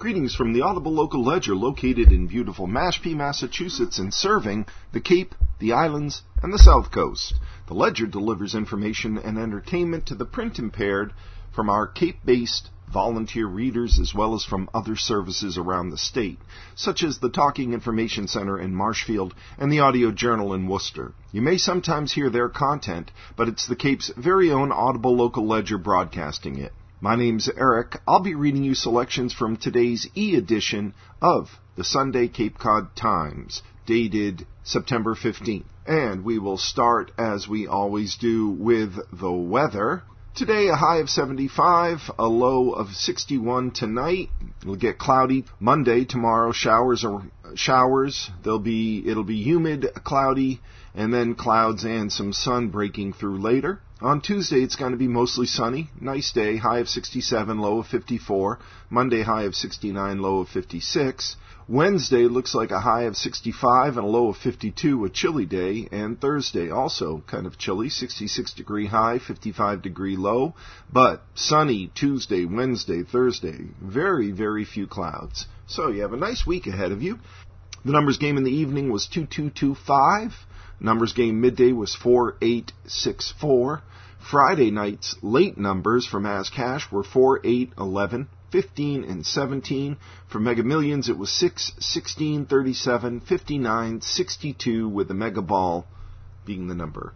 Greetings from the Audible Local Ledger located in beautiful Mashpee, Massachusetts and serving the Cape, the Islands, and the South Coast. The Ledger delivers information and entertainment to the print impaired from our Cape-based volunteer readers as well as from other services around the state, such as the Talking Information Center in Marshfield and the Audio Journal in Worcester. You may sometimes hear their content, but it's the Cape's very own Audible Local Ledger broadcasting it. My name's Eric. I'll be reading you selections from today's e-edition of the Sunday Cape Cod Times, dated September 15th. And we will start, as we always do, with the weather. Today, a high of 75, a low of 61 tonight. It'll get cloudy. Monday, tomorrow, showers. It'll be humid, cloudy, and then clouds and some sun breaking through later. On Tuesday, it's going to be mostly sunny. Nice day, high of 67, low of 54. Monday, high of 69, low of 56. Wednesday looks like a high of 65 and a low of 52, a chilly day. And Thursday, also kind of chilly, 66-degree high, 55-degree low. But sunny Tuesday, Wednesday, Thursday. Very, very few clouds. So you have a nice week ahead of you. The numbers game in the evening was 2225. Numbers game midday was 4864. Friday night's late numbers for Mass Cash were 4, 8, 11, 15, and 17. For Mega Millions, it was 6, 16, 37, 59, 62, with the Mega Ball being the number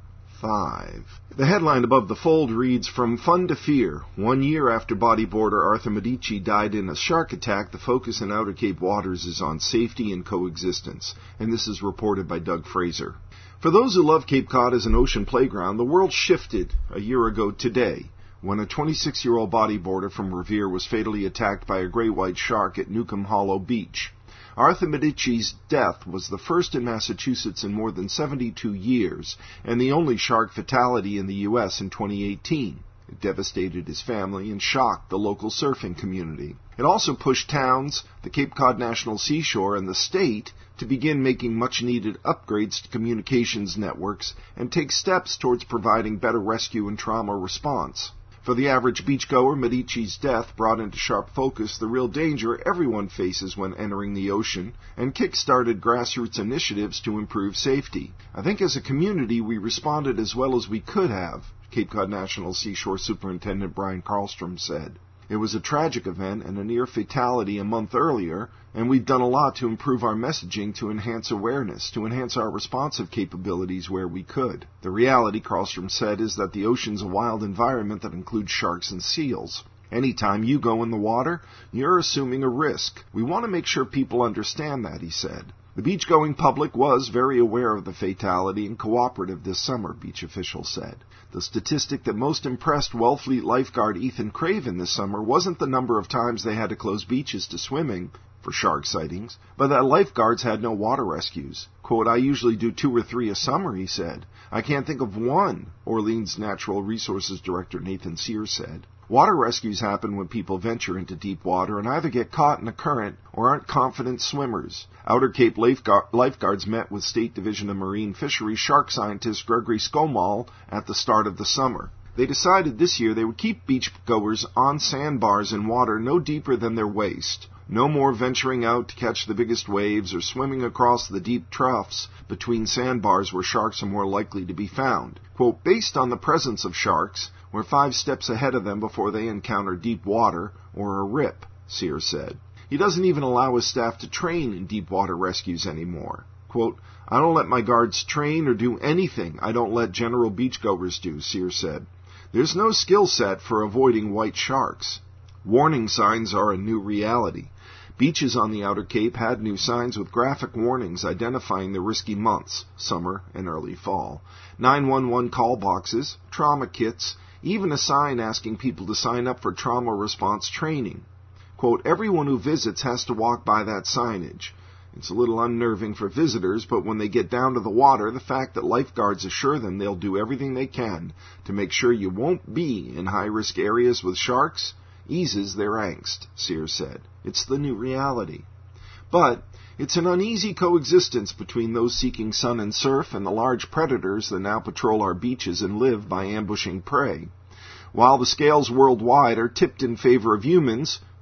5. The headline above the fold reads, From Fun to Fear. 1 year after bodyboarder Arthur Medici died in a shark attack, the focus in Outer Cape waters is on safety and coexistence. And this is reported by Doug Fraser. For those who love Cape Cod as an ocean playground, the world shifted a year ago today when a 26-year-old bodyboarder from Revere was fatally attacked by a great white shark at Newcomb Hollow Beach. Arthur Medici's death was the first in Massachusetts in more than 72 years and the only shark fatality in the U.S. in 2018. It devastated his family and shocked the local surfing community. It also pushed towns, the Cape Cod National Seashore, and the state to begin making much-needed upgrades to communications networks and take steps towards providing better rescue and trauma response. For the average beachgoer, Medici's death brought into sharp focus the real danger everyone faces when entering the ocean and kick-started grassroots initiatives to improve safety. I think as a community we responded as well as we could have, Cape Cod National Seashore Superintendent Brian Karlstrom said. It was a tragic event and a near fatality a month earlier, and we've done a lot to improve our messaging to enhance awareness, to enhance our responsive capabilities where we could. The reality, Karlstrom said, is that the ocean's a wild environment that includes sharks and seals. Anytime you go in the water, you're assuming a risk. We want to make sure people understand that, he said. The beach-going public was very aware of the fatality and cooperative this summer, beach officials said. The statistic that most impressed Wellfleet lifeguard Ethan Craven this summer wasn't the number of times they had to close beaches to swimming for shark sightings, but that lifeguards had no water rescues. Quote, I usually do 2 or 3 a summer, he said. I can't think of one, Orleans Natural Resources Director Nathan Sears said. Water rescues happen when people venture into deep water and either get caught in a current or aren't confident swimmers. Outer Cape lifeguards met with State Division of Marine Fisheries shark scientist Gregory Skomal at the start of the summer. They decided this year they would keep beachgoers on sandbars in water no deeper than their waist. No more venturing out to catch the biggest waves or swimming across the deep troughs between sandbars where sharks are more likely to be found. Quote, based on the presence of sharks, we're 5 steps ahead of them before they encounter deep water or a rip, Sears said. He doesn't even allow his staff to train in deep water rescues anymore. Quote, I don't let my guards train or do anything I don't let general beachgoers do, Sears said. There's no skill set for avoiding white sharks. Warning signs are a new reality. Beaches on the Outer Cape had new signs with graphic warnings identifying the risky months, summer and early fall. 911 call boxes, trauma kits, even a sign asking people to sign up for trauma response training. Quote, everyone who visits has to walk by that signage. It's a little unnerving for visitors, but when they get down to the water, the fact that lifeguards assure them they'll do everything they can to make sure you won't be in high-risk areas with sharks eases their angst, Sears said. It's the new reality. But it's an uneasy coexistence between those seeking sun and surf and the large predators that now patrol our beaches and live by ambushing prey. While the scales worldwide are tipped in favor of humans,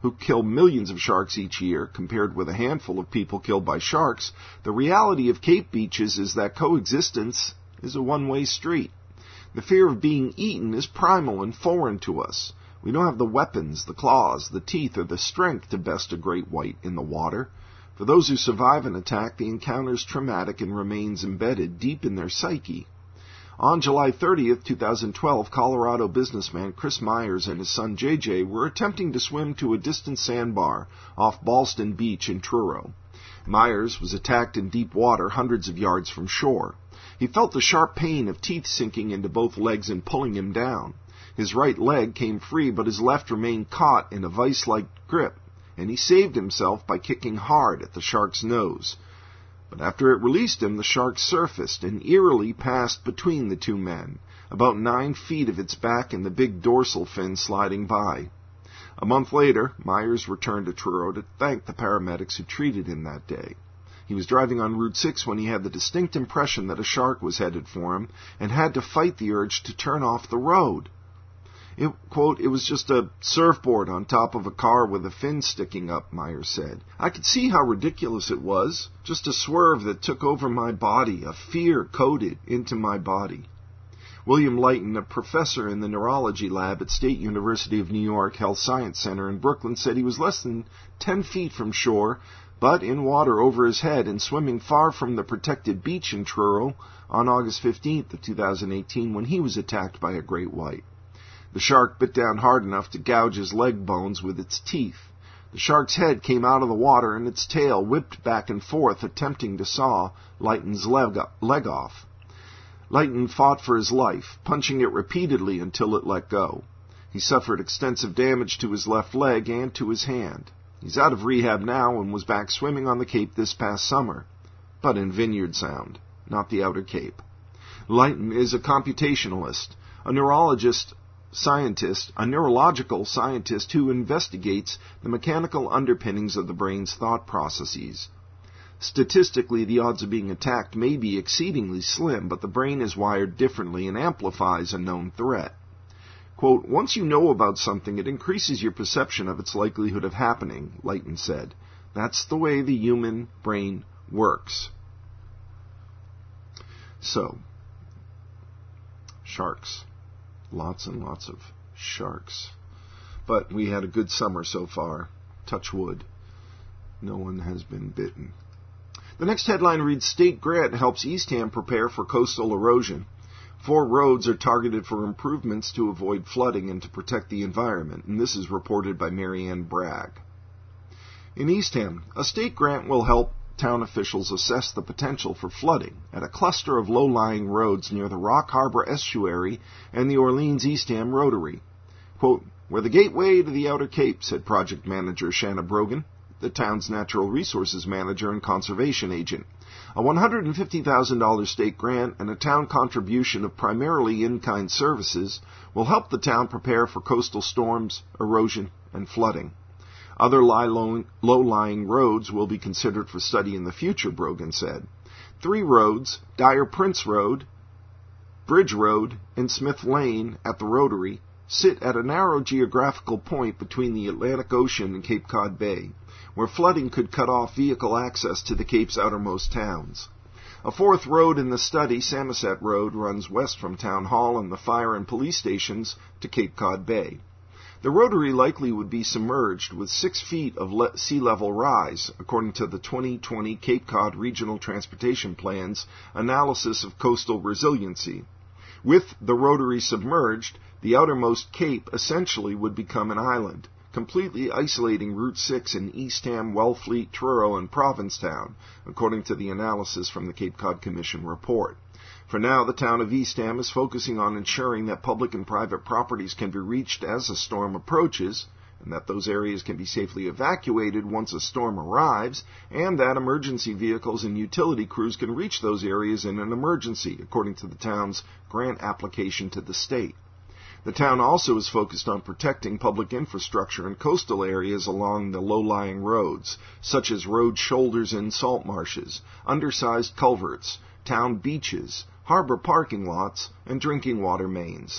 who kill millions of sharks each year, compared with a handful of people killed by sharks, the reality of Cape beaches is that coexistence is a one-way street. The fear of being eaten is primal and foreign to us. We don't have the weapons, the claws, the teeth, or the strength to best a great white in the water. For those who survive an attack, the encounter is traumatic and remains embedded deep in their psyche. On July 30th, 2012, Colorado businessman Chris Myers and his son JJ were attempting to swim to a distant sandbar off Ballston Beach in Truro. Myers was attacked in deep water hundreds of yards from shore. He felt the sharp pain of teeth sinking into both legs and pulling him down. His right leg came free, but his left remained caught in a vice-like grip, and he saved himself by kicking hard at the shark's nose. But after it released him, the shark surfaced and eerily passed between the two men, about 9 feet of its back and the big dorsal fin sliding by. A month later, Myers returned to Truro to thank the paramedics who treated him that day. He was driving on Route 6 when he had the distinct impression that a shark was headed for him and had to fight the urge to turn off the road. It, quote, "It was just a surfboard on top of a car with a fin sticking up," Myers said. "I could see how ridiculous it was. Just a swerve that took over my body, a fear coded into my body." William Leighton, a professor in the neurology lab at State University of New York Health Science Center in Brooklyn, said he was less than 10 feet from shore, but in water over his head and swimming far from the protected beach in Truro on August 15th of 2018 when he was attacked by a great white. The shark bit down hard enough to gouge his leg bones with its teeth. The shark's head came out of the water and its tail whipped back and forth, attempting to saw Leighton's leg off. Leighton fought for his life, punching it repeatedly until it let go. He suffered extensive damage to his left leg and to his hand. He's out of rehab now and was back swimming on the Cape this past summer, but in Vineyard Sound, not the Outer Cape. Leighton is a computationalist, a neurological scientist who investigates the mechanical underpinnings of the brain's thought processes. Statistically, the odds of being attacked may be exceedingly slim, but the brain is wired differently and amplifies a known threat. Quote, "Once you know about something, it increases your perception of its likelihood of happening," Leighton said. "That's the way the human brain works." So, sharks. Lots and lots of sharks. But we had a good summer so far. Touch wood. No one has been bitten. The next headline reads, State grant helps Eastham prepare for coastal erosion. 4 roads are targeted for improvements to avoid flooding and to protect the environment, and this is reported by Marianne Bragg. In Eastham, a state grant will help town officials assess the potential for flooding at a cluster of low-lying roads near the Rock Harbor Estuary and the Orleans-Eastham Rotary. Quote, "We're the gateway to the Outer Cape," said project manager Shanna Brogan, the town's natural resources manager and conservation agent. A $150,000 state grant and a town contribution of primarily in-kind services will help the town prepare for coastal storms, erosion, and flooding. Other low-lying roads will be considered for study in the future, Brogan said. 3 roads, Dyer Prince Road, Bridge Road, and Smith Lane at the Rotary, sit at a narrow geographical point between the Atlantic Ocean and Cape Cod Bay, where flooding could cut off vehicle access to the Cape's outermost towns. A 4th road in the study, Samoset Road, runs west from Town Hall and the fire and police stations to Cape Cod Bay. The Rotary likely would be submerged with 6 feet of sea level rise, according to the 2020 Cape Cod Regional Transportation Plan's analysis of coastal resiliency. With the Rotary submerged, the outermost cape essentially would become an island, completely isolating Route 6 in Eastham, Wellfleet, Truro, and Provincetown, according to the analysis from the Cape Cod Commission report. For now, the town of Eastham is focusing on ensuring that public and private properties can be reached as a storm approaches, and that those areas can be safely evacuated once a storm arrives, and that emergency vehicles and utility crews can reach those areas in an emergency, according to the town's grant application to the state. The town also is focused on protecting public infrastructure in coastal areas along the low-lying roads, such as road shoulders and salt marshes, undersized culverts, town beaches, harbor parking lots, and drinking water mains.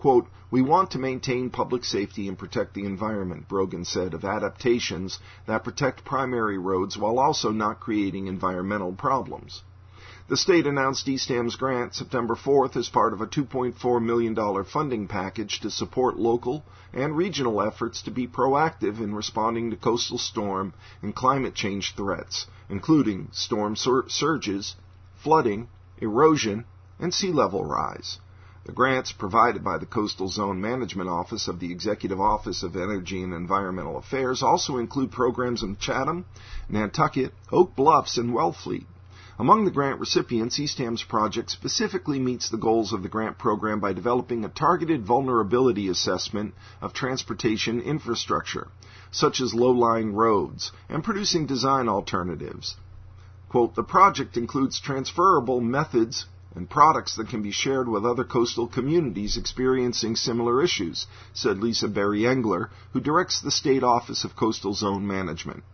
Quote, "We want to maintain public safety and protect the environment," Brogan said of adaptations that protect primary roads while also not creating environmental problems. The state announced Eastham's grant September 4th as part of a $2.4 million funding package to support local and regional efforts to be proactive in responding to coastal storm and climate change threats, including storm surges, flooding, erosion, and sea level rise. The grants provided by the Coastal Zone Management Office of the Executive Office of Energy and Environmental Affairs also include programs in Chatham, Nantucket, Oak Bluffs, and Wellfleet. Among the grant recipients, Eastham's project specifically meets the goals of the grant program by developing a targeted vulnerability assessment of transportation infrastructure, such as low-lying roads, and producing design alternatives. Quote, "The project includes transferable methods and products that can be shared with other coastal communities experiencing similar issues," said Lisa Berry-Engler, who directs the State Office of Coastal Zone Management.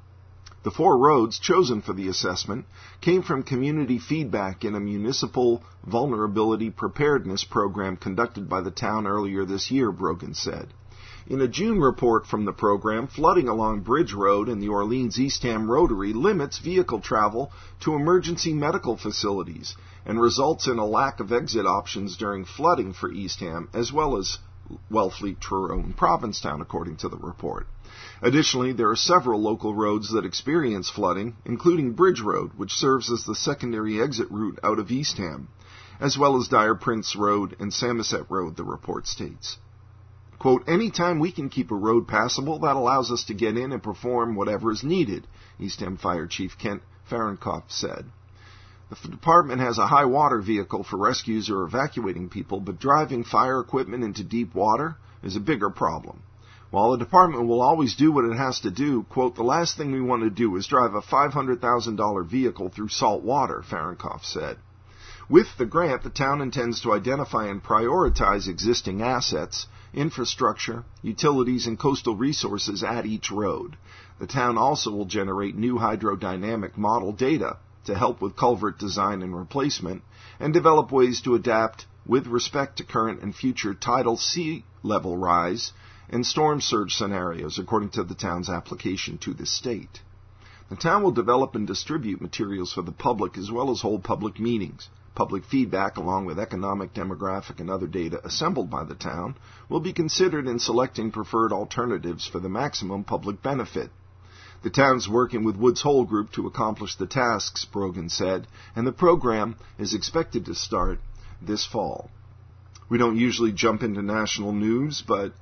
The 4 roads chosen for the assessment came from community feedback in a municipal vulnerability preparedness program conducted by the town earlier this year, Brogan said. In a June report from the program, flooding along Bridge Road in the Orleans-Eastham Rotary limits vehicle travel to emergency medical facilities and results in a lack of exit options during flooding for Eastham, as well as Wellfleet, Truro, and Provincetown, according to the report. Additionally, there are several local roads that experience flooding, including Bridge Road, which serves as the secondary exit route out of Eastham, as well as Dyer Prince Road and Samoset Road, the report states. Quote, "Anytime we can keep a road passable, that allows us to get in and perform whatever is needed," Eastham Fire Chief Kent Fahrenkopf said. The department has a high water vehicle for rescues or evacuating people, but driving fire equipment into deep water is a bigger problem. While the department will always do what it has to do, quote, "The last thing we want to do is drive a $500,000 vehicle through salt water," Fahrenkopf said. With the grant, the town intends to identify and prioritize existing assets, infrastructure, utilities, and coastal resources at each road. The town also will generate new hydrodynamic model data to help with culvert design and replacement, and develop ways to adapt with respect to current and future tidal sea level rise and storm surge scenarios, according to the town's application to the state. The town will develop and distribute materials for the public as well as hold public meetings. Public feedback, along with economic, demographic, and other data assembled by the town, will be considered in selecting preferred alternatives for the maximum public benefit. The town's working with Woods Hole Group to accomplish the tasks, Brogan said, and the program is expected to start this fall. We don't usually jump into national news, but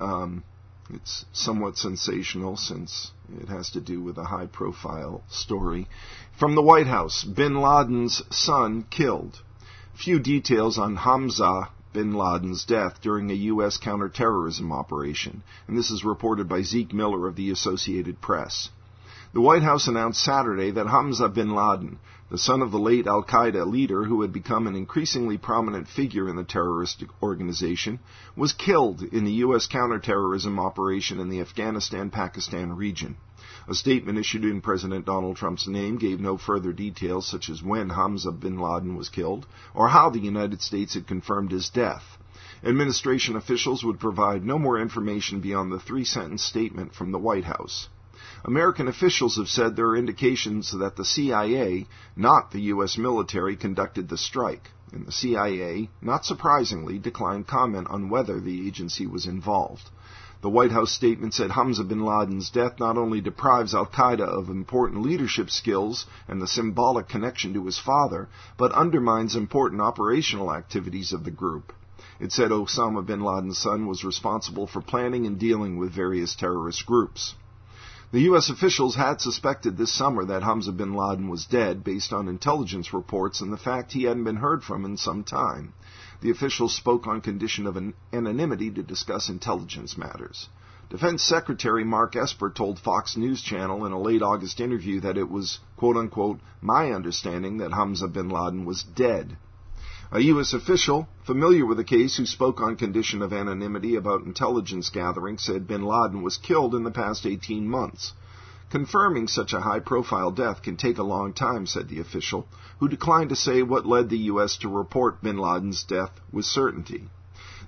it's somewhat sensational since it has to do with a high-profile story. From the White House, bin Laden's son killed. Few details on Hamza bin Laden's death during a U.S. counterterrorism operation, and this is reported by Zeke Miller of the Associated Press. The White House announced Saturday that Hamza bin Laden, the son of the late al-Qaeda leader who had become an increasingly prominent figure in the terrorist organization, was killed in the U.S. counterterrorism operation in the Afghanistan-Pakistan region. A statement issued in President Donald Trump's name gave no further details, such as when Hamza bin Laden was killed or how the United States had confirmed his death. Administration officials would provide no more information beyond the 3-sentence statement from the White House. American officials have said there are indications that the CIA, not the U.S. military, conducted the strike, and the CIA, not surprisingly, declined comment on whether the agency was involved. The White House statement said Hamza bin Laden's death not only deprives al-Qaeda of important leadership skills and the symbolic connection to his father, but undermines important operational activities of the group. It said Osama bin Laden's son was responsible for planning and dealing with various terrorist groups. The U.S. officials had suspected this summer that Hamza bin Laden was dead based on intelligence reports and the fact he hadn't been heard from in some time. The officials spoke on condition of anonymity to discuss intelligence matters. Defense Secretary Mark Esper told Fox News Channel in a late August interview that it was, quote-unquote, my understanding that Hamza bin Laden was dead. A U.S. official familiar with the case who spoke on condition of anonymity about intelligence gathering said bin Laden was killed in the past 18 months. Confirming such a high-profile death can take a long time, said the official, who declined to say what led the U.S. to report bin Laden's death with certainty.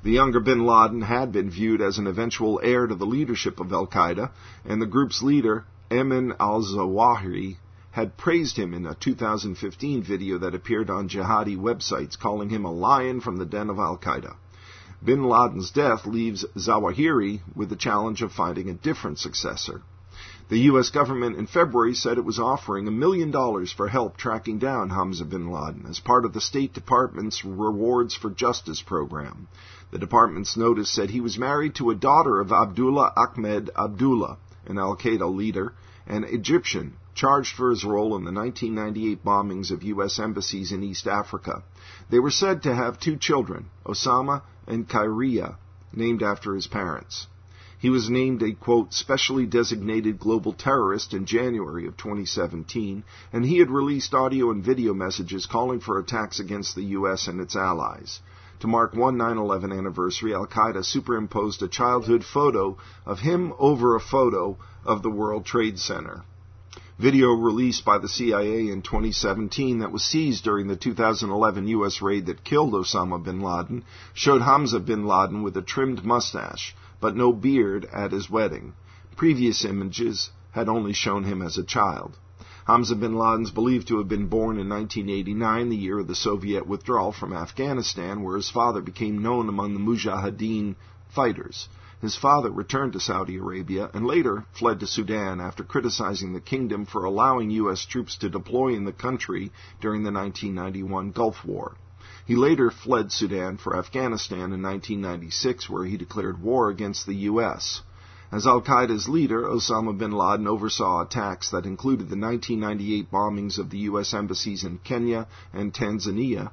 The younger bin Laden had been viewed as an eventual heir to the leadership of al-Qaeda, and the group's leader, Ayman al-Zawahiri, had praised him in a 2015 video that appeared on jihadi websites, calling him a lion from the den of al-Qaeda. Bin Laden's death leaves Zawahiri with the challenge of finding a different successor. The U.S. government in February said it was offering $1 million for help tracking down Hamza bin Laden as part of the State Department's Rewards for Justice program. The department's notice said he was married to a daughter of Abdullah Ahmed Abdullah, an al-Qaeda leader, an Egyptian, charged for his role in the 1998 bombings of U.S. embassies in East Africa. They were said to have 2 children, Osama and Khairia, named after his parents. He was named a, quote, specially designated global terrorist in January of 2017, and he had released audio and video messages calling for attacks against the U.S. and its allies. To mark one 9/11 anniversary, al-Qaeda superimposed a childhood photo of him over a photo of the World Trade Center. Video released by the CIA in 2017 that was seized during the 2011 U.S. raid that killed Osama bin Laden showed Hamza bin Laden with a trimmed mustache, but no beard at his wedding. Previous images had only shown him as a child. Hamza bin Laden is believed to have been born in 1989, the year of the Soviet withdrawal from Afghanistan, where his father became known among the Mujahideen fighters. His father returned to Saudi Arabia and later fled to Sudan after criticizing the kingdom for allowing U.S. troops to deploy in the country during the 1991 Gulf War. He later fled Sudan for Afghanistan in 1996, where he declared war against the U.S. As al-Qaeda's leader, Osama bin Laden oversaw attacks that included the 1998 bombings of the U.S. embassies in Kenya and Tanzania,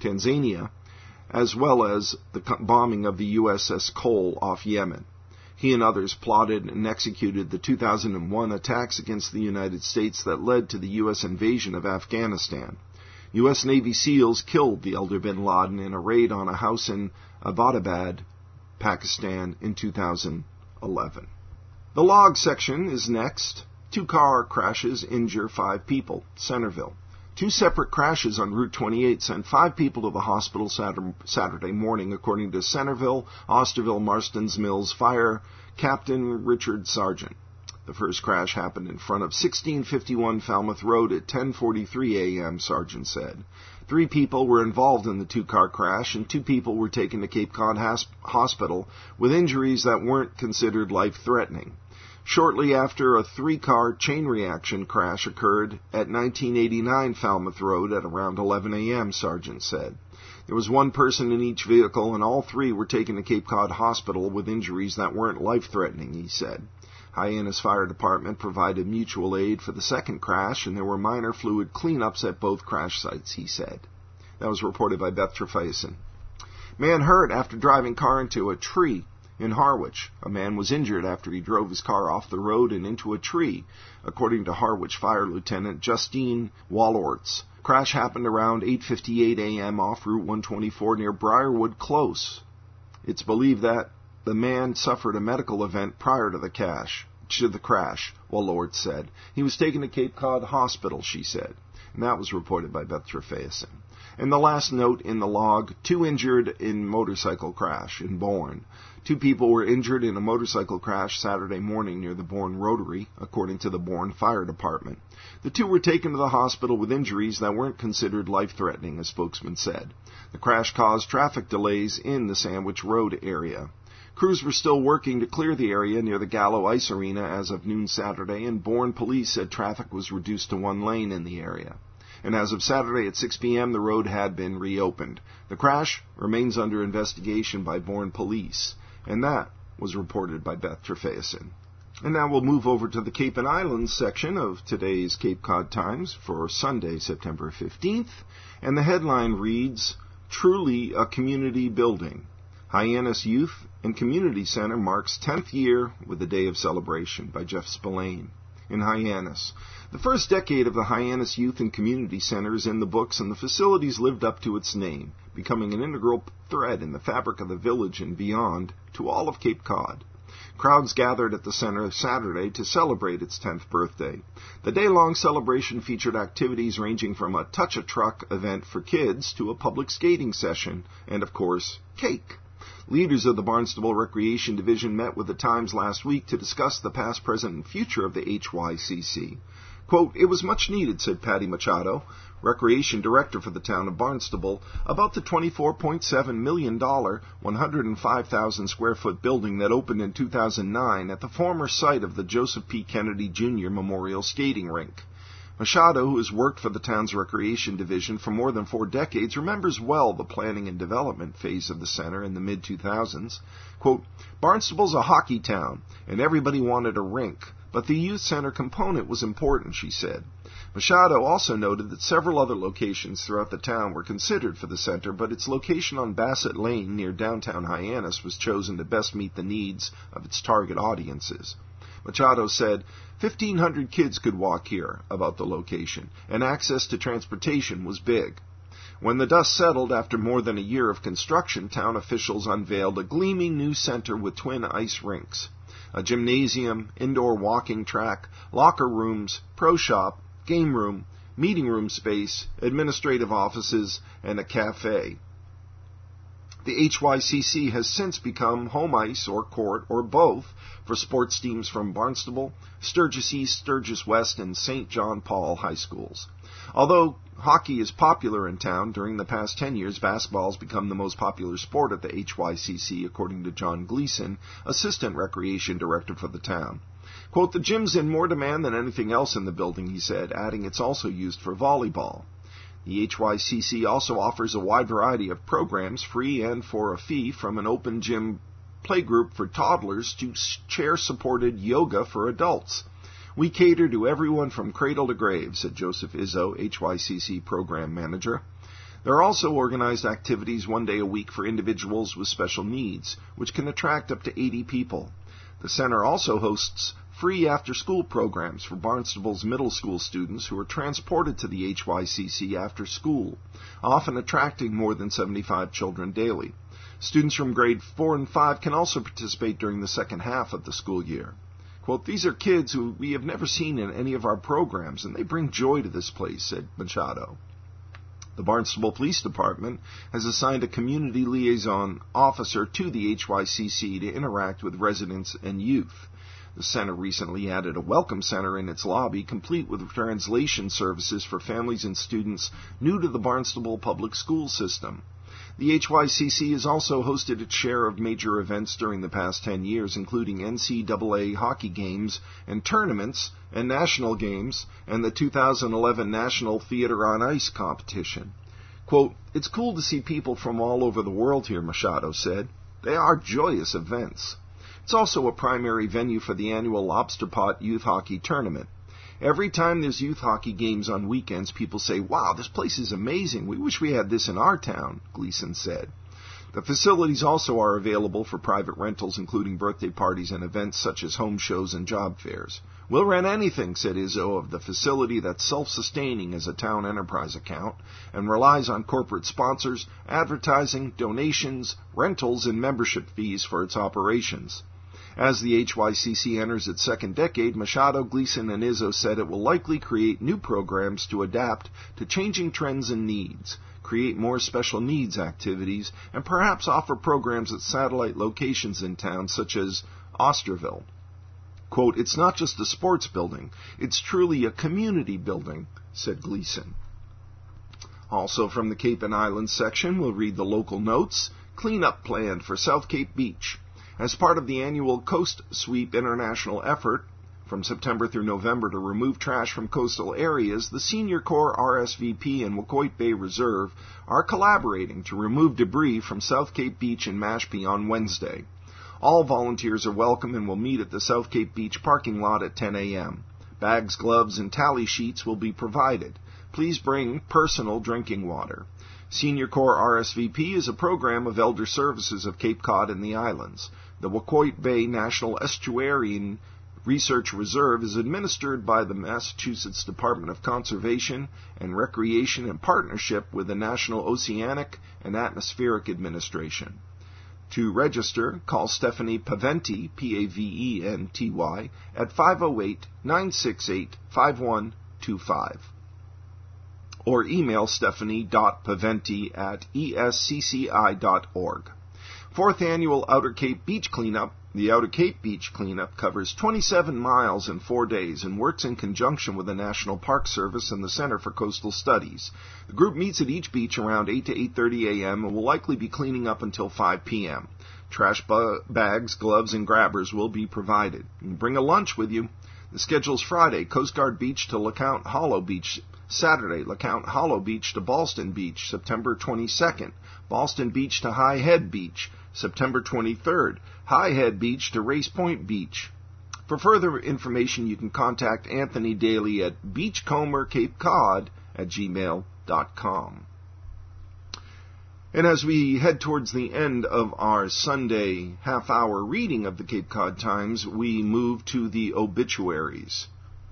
as well as the bombing of the USS Cole off Yemen. He and others plotted and executed the 2001 attacks against the United States that led to the U.S. invasion of Afghanistan. U.S. Navy SEALs killed the elder bin Laden in a raid on a house in Abbottabad, Pakistan in 2011. The log section is next. 2 car crashes injure 5 people. Centerville. 2 separate crashes on Route 28 sent 5 people to the hospital Saturday morning, according to Centerville, Osterville, Marston's Mills Fire Captain Richard Sargent. The first crash happened in front of 1651 Falmouth Road at 10:43 a.m., Sargent said. 3 people were involved in the 2-car crash, and 2 people were taken to Cape Cod Hospital with injuries that weren't considered life-threatening. Shortly after, a 3-car chain reaction crash occurred at 1989 Falmouth Road at around 11 a.m., Sargent said. There was 1 person in each vehicle, and all 3 were taken to Cape Cod Hospital with injuries that weren't life-threatening, he said. Hyannis Fire Department provided mutual aid for the second crash, and there were minor fluid cleanups at both crash sites, he said. That was reported by Beth Trefason. Man hurt after driving car into a tree in Harwich. A man was injured after he drove his car off the road and into a tree, according to Harwich Fire Lieutenant Justine Wallorts. Crash happened around 8:58 a.m. off Route 124 near Briarwood Close. It's believed that the man suffered a medical event prior to the crash, Wallorts said. He was taken to Cape Cod Hospital, she said. And that was reported by Beth Trefason. And the last note in the log, 2 injured in motorcycle crash in Bourne. 2 people were injured in a motorcycle crash Saturday morning near the Bourne Rotary, according to the Bourne Fire Department. The 2 were taken to the hospital with injuries that weren't considered life-threatening, a spokesman said. The crash caused traffic delays in the Sandwich Road area. Crews were still working to clear the area near the Gallo Ice Arena as of noon Saturday, and Bourne police said traffic was reduced to 1 lane in the area. And as of Saturday at 6 p.m., the road had been reopened. The crash remains under investigation by Bourne police, and that was reported by Beth Trefason. And now we'll move over to the Cape and Islands section of today's Cape Cod Times for Sunday, September 15th, and the headline reads, Truly a Community Building. Hyannis Youth and Community Center marks 10th year with a day of celebration, by Jeff Spillane. In Hyannis, the first decade of the Hyannis Youth and Community Center is in the books, and the facilities lived up to its name, becoming an integral thread in the fabric of the village and beyond to all of Cape Cod. Crowds gathered at the center Saturday to celebrate its 10th birthday. The day-long celebration featured activities ranging from a touch-a-truck event for kids to a public skating session and, of course, cake. Leaders of the Barnstable Recreation Division met with the Times last week to discuss the past, present, and future of the HYCC. Quote, "It was much needed," said Patty Machado, Recreation Director for the town of Barnstable, about the $24.7 million, 105,000-square-foot building that opened in 2009 at the former site of the Joseph P. Kennedy Jr. Memorial Skating Rink. Machado, who has worked for the town's Recreation Division for more than 4 decades, remembers well the planning and development phase of the center in the mid-2000s. Quote, "Barnstable's a hockey town, and everybody wanted a rink, but the youth center component was important," she said. Machado also noted that several other locations throughout the town were considered for the center, but its location on Bassett Lane near downtown Hyannis was chosen to best meet the needs of its target audiences. Machado said, 1,500 kids could walk here about the location, and access to transportation was big. When the dust settled after more than a year of construction, town officials unveiled a gleaming new center with twin ice rinks, a gymnasium, indoor walking track, locker rooms, pro shop, game room, meeting room space, administrative offices, and a cafe. The HYCC has since become home ice or court or both for sports teams from Barnstable, Sturgis East, Sturgis West, and St. John Paul high schools. Although hockey is popular in town, during the past 10 years, basketball has become the most popular sport at the HYCC, according to John Gleason, Assistant Recreation Director for the town. Quote, "The gym's in more demand than anything else in the building," he said, adding it's also used for volleyball. The HYCC also offers a wide variety of programs, free and for a fee, from an open gym playgroup for toddlers to chair-supported yoga for adults. "We cater to everyone from cradle to grave," said Joseph Izzo, HYCC Program Manager. There are also organized activities 1 day a week for individuals with special needs, which can attract up to 80 people. The center also hosts free after-school programs for Barnstable's middle school students who are transported to the HYCC after school, often attracting more than 75 children daily. Students from grade 4 and 5 can also participate during the second half of the school year. Quote, "These are kids who we have never seen in any of our programs, and they bring joy to this place," said Machado. The Barnstable Police Department has assigned a community liaison officer to the HYCC to interact with residents and youth. The center recently added a welcome center in its lobby, complete with translation services for families and students new to the Barnstable public school system. The HYCC has also hosted its share of major events during the past 10 years, including NCAA hockey games and tournaments and national games and the 2011 National Theater on Ice competition. Quote, "It's cool to see people from all over the world here," Machado said. "They are joyous events." It's also a primary venue for the annual Lobster Pot Youth Hockey Tournament. Every time there's youth hockey games on weekends, people say, "Wow, this place is amazing. We wish we had this in our town," Gleason said. The facilities also are available for private rentals, including birthday parties and events such as home shows and job fairs. "We'll rent anything," said Izzo, of the facility that's self-sustaining as a town enterprise account and relies on corporate sponsors, advertising, donations, rentals, and membership fees for its operations. As the HYCC enters its second decade, Machado, Gleason, and Izzo said it will likely create new programs to adapt to changing trends and needs, create more special needs activities, and perhaps offer programs at satellite locations in town such as Osterville. Quote, "It's not just a sports building, it's truly a community building," said Gleason. Also from the Cape and Islands section, we'll read the local notes. Cleanup planned for South Cape Beach. As part of the annual Coast Sweep international effort from September through November to remove trash from coastal areas, the Senior Corps RSVP and Wacoit Bay Reserve are collaborating to remove debris from South Cape Beach and Mashpee on Wednesday. All volunteers are welcome and will meet at the South Cape Beach parking lot at 10 a.m. Bags, gloves, and tally sheets will be provided. Please bring personal drinking water. Senior Corps RSVP is a program of Elder Services of Cape Cod and the Islands. The Wacoit Bay National Estuarine Research Reserve is administered by the Massachusetts Department of Conservation and Recreation in partnership with the National Oceanic and Atmospheric Administration. To register, call Stephanie Paventi, P-A-V-E-N-T-Y, at 508-968-5125. Or email stephanie.paventi@escci.org. Fourth Annual Outer Cape Beach Cleanup. The Outer Cape Beach Cleanup covers 27 miles in 4 days and works in conjunction with the National Park Service and the Center for Coastal Studies. The group meets at each beach around 8 to 8:30 a.m. and will likely be cleaning up until 5 p.m. Trash bags, gloves, and grabbers will be provided. And bring a lunch with you. The schedule's Friday, Coast Guard Beach to LeCount Hollow Beach. Saturday, LeCount Hollow Beach to Ballston Beach, September 22nd. Ballston Beach to High Head Beach, September 23rd. High Head Beach to Race Point Beach. For further information, you can contact Anthony Daly at beachcombercapecod@gmail.com. And as we head towards the end of our Sunday half-hour reading of the Cape Cod Times, we move to the obituaries.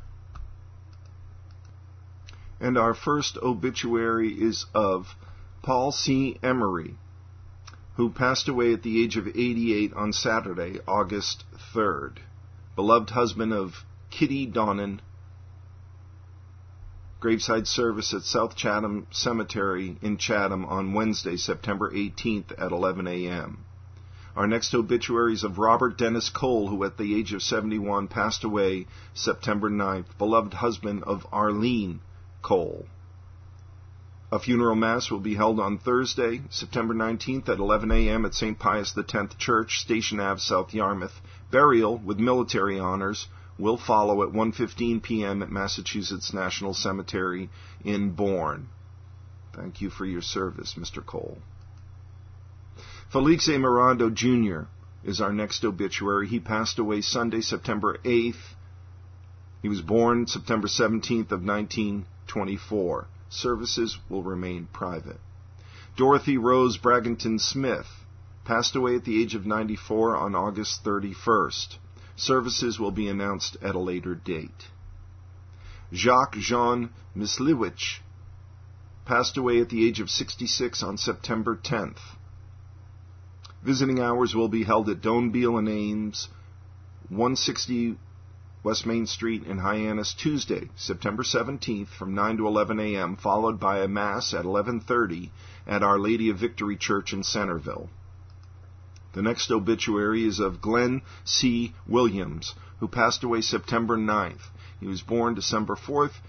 And our first obituary is of Paul C. Emery, who passed away at the age of 88 on Saturday, August 3rd. Beloved husband of Kitty Donnan. Graveside service at South Chatham Cemetery in Chatham on Wednesday, September 18th at 11 a.m. Our next obituary is of Robert Dennis Cole, who at the age of 71 passed away September 9th. Beloved husband of Arlene Cole. A funeral mass will be held on Thursday, September 19th at 11 a.m. at St. Pius X Church, Station Ave, South Yarmouth. Burial with military honors will follow at 1:15 p.m. at Massachusetts National Cemetery in Bourne. Thank you for your service, Mr. Cole. Felice Mirando, Jr. is our next obituary. He passed away Sunday, September 8th. He was born September 17th of 1924. Services will remain private. Dorothy Rose Bragington Smith passed away at the age of 94 on August 31st. Services will be announced at a later date. Jacques Jean Misliwich passed away at the age of 66 on September 10th. Visiting hours will be held at Doanbeal and Ames, 160 West Main Street in Hyannis, Tuesday, September 17th from 9 to 11 a.m., followed by a Mass at 11:30 at Our Lady of Victory Church in Centerville. The next obituary is of Glenn C. Williams, who passed away September 9th. He was born December 4th,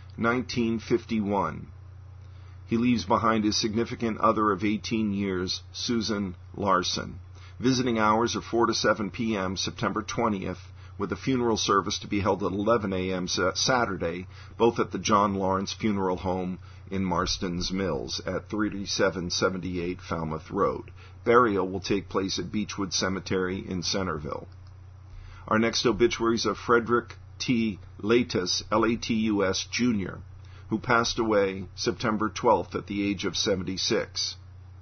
1951. He leaves behind his significant other of 18 years, Susan Larson. Visiting hours are 4 to 7 p.m., September 20th, with a funeral service to be held at 11 a.m. Saturday, both at the John Lawrence Funeral Home in Marston's Mills at 3778 Falmouth Road. Burial will take place at Beechwood Cemetery in Centerville. Our next obituaries are Frederick T. Latus, Latus, Jr., who passed away September 12th at the age of 76.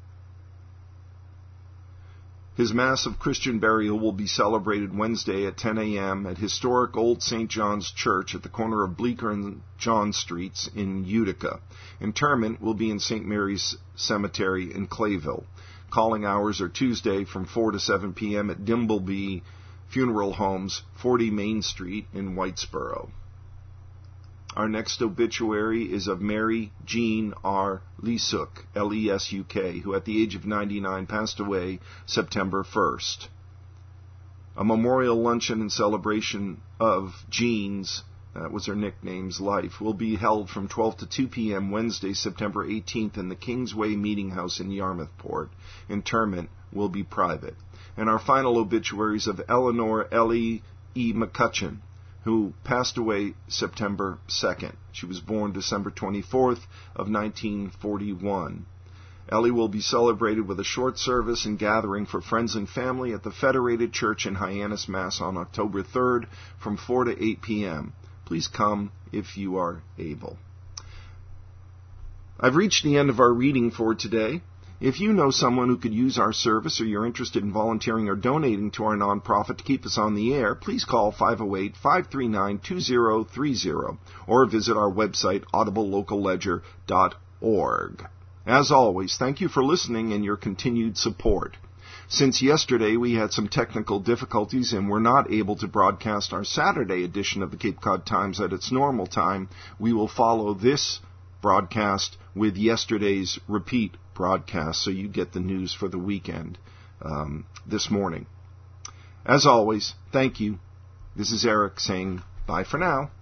His Mass of Christian burial will be celebrated Wednesday at 10 a.m. at historic Old St. John's Church at the corner of Bleecker and John Streets in Utica. Interment will be in St. Mary's Cemetery in Clayville. Calling hours are Tuesday from 4 to 7 p.m. at Dimbleby Funeral Homes, 40 Main Street in Whitesboro. Our next obituary is of Mary Jean R. Lesuk, Lesuk, who at the age of 99 passed away September 1st. A memorial luncheon in celebration of Jean's, that was her nickname's, life, will be held from 12 to 2 p.m. Wednesday, September 18th in the Kingsway Meeting House in Yarmouthport. Interment will be private. And our final obituaries of Eleanor Ellie E. McCutcheon, who passed away September 2nd. She was born December 24th of 1941. Ellie will be celebrated with a short service and gathering for friends and family at the Federated Church in Hyannis, Mass. on October 3rd from 4 to 8 p.m. Please come if you are able. I've reached the end of our reading for today. If you know someone who could use our service or you're interested in volunteering or donating to our nonprofit to keep us on the air, please call 508-539-2030 or visit our website, audiblelocalledger.org. As always, thank you for listening and your continued support. Since yesterday we had some technical difficulties and were not able to broadcast our Saturday edition of the Cape Cod Times at its normal time, we will follow this broadcast with yesterday's repeat broadcast so you get the news for the weekend. this morning. As always, thank you. This is Eric saying bye for now.